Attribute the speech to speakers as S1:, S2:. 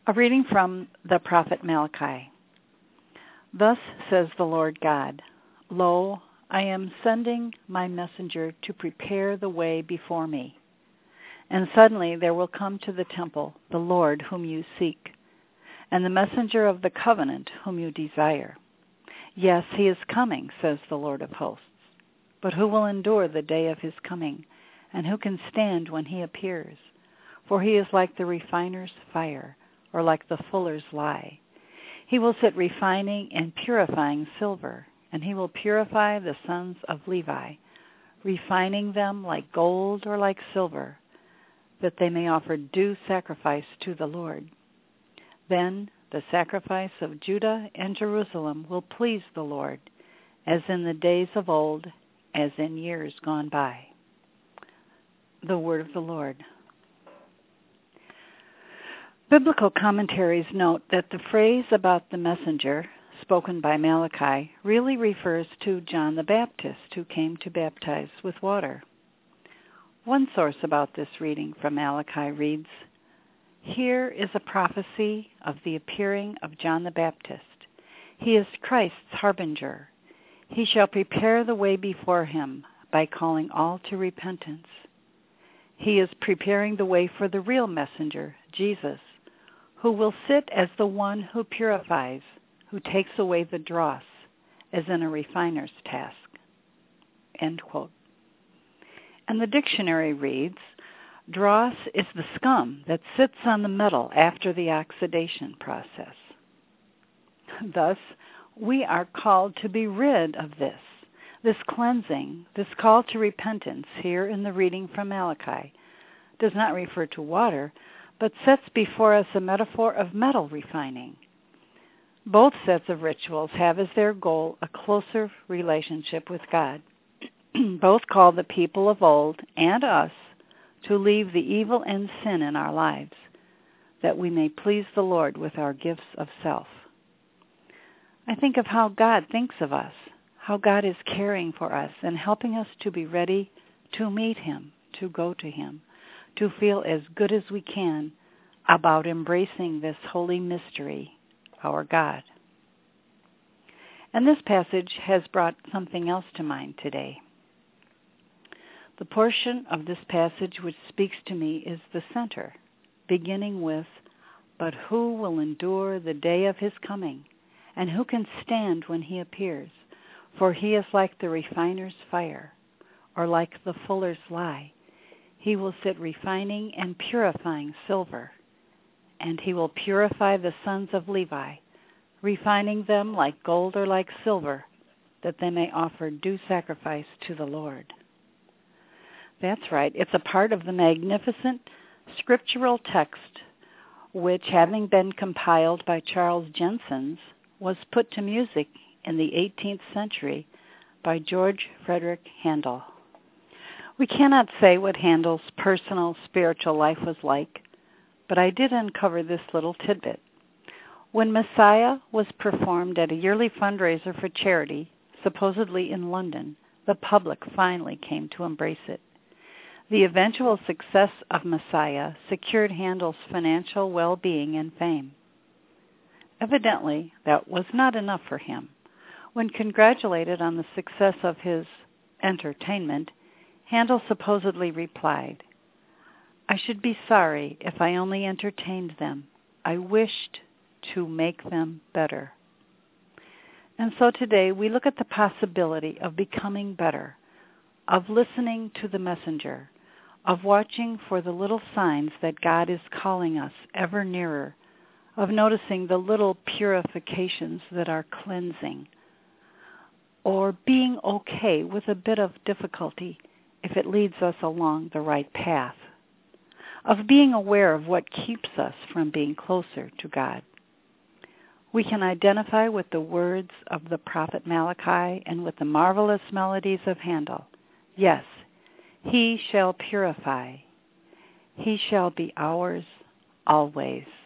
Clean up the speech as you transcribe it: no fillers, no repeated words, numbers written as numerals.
S1: A reading from the prophet Malachi. Thus says the Lord God, Lo, I am sending my messenger to prepare the way before me. And suddenly there will come to the temple the Lord whom you seek, and the messenger of the covenant whom you desire. Yes, he is coming, says the Lord of hosts. But who will endure the day of his coming, and who can stand when he appears? For he is like the refiner's fire, or like the fuller's lye. He will sit refining and purifying silver, and he will purify the sons of Levi, refining them like gold or like silver, that they may offer due sacrifice to the Lord. Then the sacrifice of Judah and Jerusalem will please the Lord, as in the days of old, as in years gone by. The word of the Lord. Biblical commentaries note that the phrase about the messenger, spoken by Malachi, really refers to John the Baptist, who came to baptize with water. One source about this reading from Malachi reads, Here is a prophecy of the appearing of John the Baptist. He is Christ's harbinger. He shall prepare the way before him by calling all to repentance. He is preparing the way for the real messenger, Jesus, who will sit as the one who purifies, who takes away the dross, as in a refiner's task. End quote. And the dictionary reads, dross is the scum that sits on the metal after the oxidation process. Thus, we are called to be rid of this cleansing, this call to repentance here in the reading from Malachi does not refer to water, but sets before us a metaphor of metal refining. Both sets of rituals have as their goal a closer relationship with God. Both call the people of old and us to leave the evil and sin in our lives, that we may please the Lord with our gifts of self. I think of how God thinks of us, how God is caring for us and helping us to be ready to meet him, to go to him, to feel as good as we can about embracing this holy mystery, our God. And this passage has brought something else to mind today. The portion of this passage which speaks to me is the center, beginning with, But who will endure the day of his coming, and who can stand when he appears? For he is like the refiner's fire, or like the fuller's lye. He will sit refining and purifying silver, and he will purify the sons of Levi, refining them like gold or like silver, that they may offer due sacrifice to the Lord. That's right. It's a part of the magnificent scriptural text which, having been compiled by Charles Jensens, was put to music in the 18th century by George Frederick Handel. We cannot say what Handel's personal spiritual life was like, but I did uncover this little tidbit. When Messiah was performed at a yearly fundraiser for charity, supposedly in London, the public finally came to embrace it. The eventual success of Messiah secured Handel's financial well-being and fame. Evidently, that was not enough for him. When congratulated on the success of his entertainment, Handel supposedly replied, I should be sorry if I only entertained them. I wished to make them better. And so today we look at the possibility of becoming better, of listening to the messenger, of watching for the little signs that God is calling us ever nearer, of noticing the little purifications that are cleansing, or being okay with a bit of difficulty if it leads us along the right path, of being aware of what keeps us from being closer to God. We can identify with the words of the prophet Malachi and with the marvelous melodies of Handel. Yes, he shall purify. He shall be ours always.